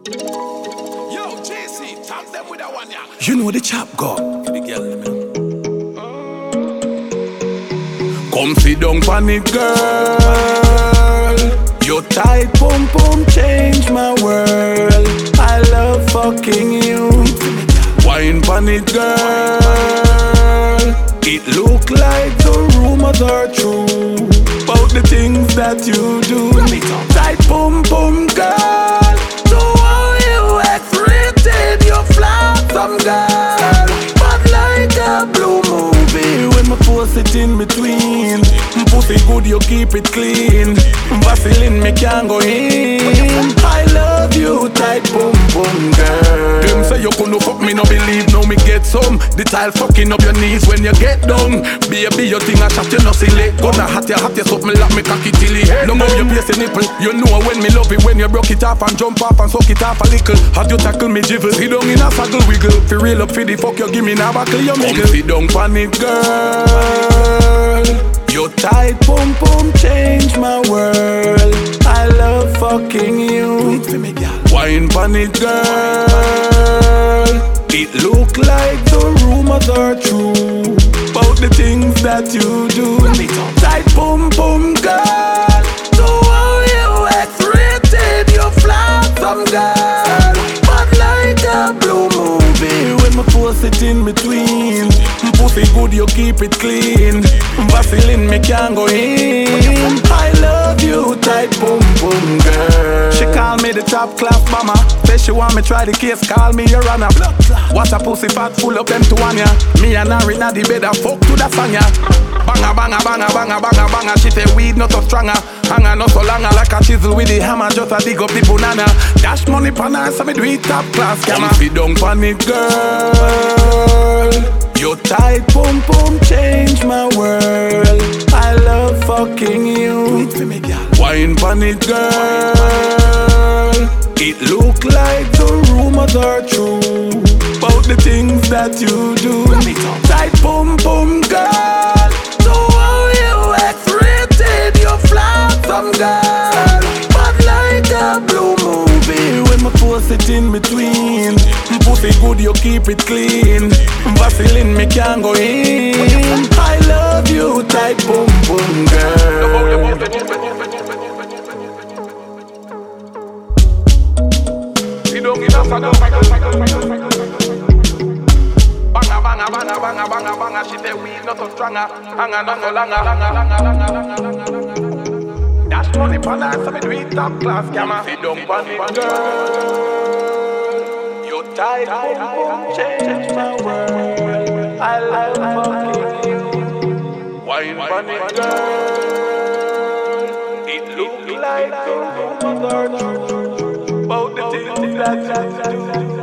Yo, JC, tap them with that one, yeah. You know the chap go. The girl, man. Come sit down pon it, girl. Your tight pum pum change my world. I love fucking you. Wine pon it, girl. It look like the rumors are true about the things that you do. Tight pum pum, girl. So how you X-rated, you flop some girl. But like a blue movie when my force it in between. Pussy good, you keep it clean. Vaseline, me can't go in. I love you, tight boom boom girl. Them say you couldn't fuck me, no believe, no me get some. The tile fucking up your knees when you get down. Baby, you think I shot you, no silly. Gonna hot you something like me cocky till it head. Long up your place nipple. You know when me love it, when you broke it off and jump off and suck it off a little. Had you tackle me jivel, sit down in a saddle wiggle. Fi real up for the fuck you give me now buckle your miggle. Sit down pon it, girl. Your tight pum pum change my world. I love fucking you. Wine pon it, girl. It look like the rumors are true about the things that you do. Tight pum pum, girl. So how you X-rated, you flop some girl. But like a blue movie when my force it in between. Pussy good, you keep it clean. Vaseline, me can't go in. I love you, tight boom boom girl. She call me the top class mama. Say she want me try the case, call me your runner. What a pussy fat full up them to one ya. Me and her inna the bed a fuck to the song ya. Banga banga banga banga banga banga. She say weed not so stronger. Hanger not so longer like a chisel with the hammer. Just a dig up the banana. Dash money pan her, so me do it top class. Come sit down pon it, girl. Your tight pum pum change my world. I love fucking you. Wine pon it, girl. It look like the rumors are true about the things that you do. Tight pum pum, girl. So how you X-rated, you flop some girl. But like a blue movie when my force it in between. Pussy good, you keep it clean. Vaseline, me can't go in. I love you, tight boom boom girl. Banga banga banga banga banga banga. She say we not so stronger. Hanga not so longer. Dash money pon her, so me do it top class. Gamma sit down pon it, girl. Your tight boom boom change my world. I love fucking you. Wine pon it, girl. It look like the rumors are true about the things that you do.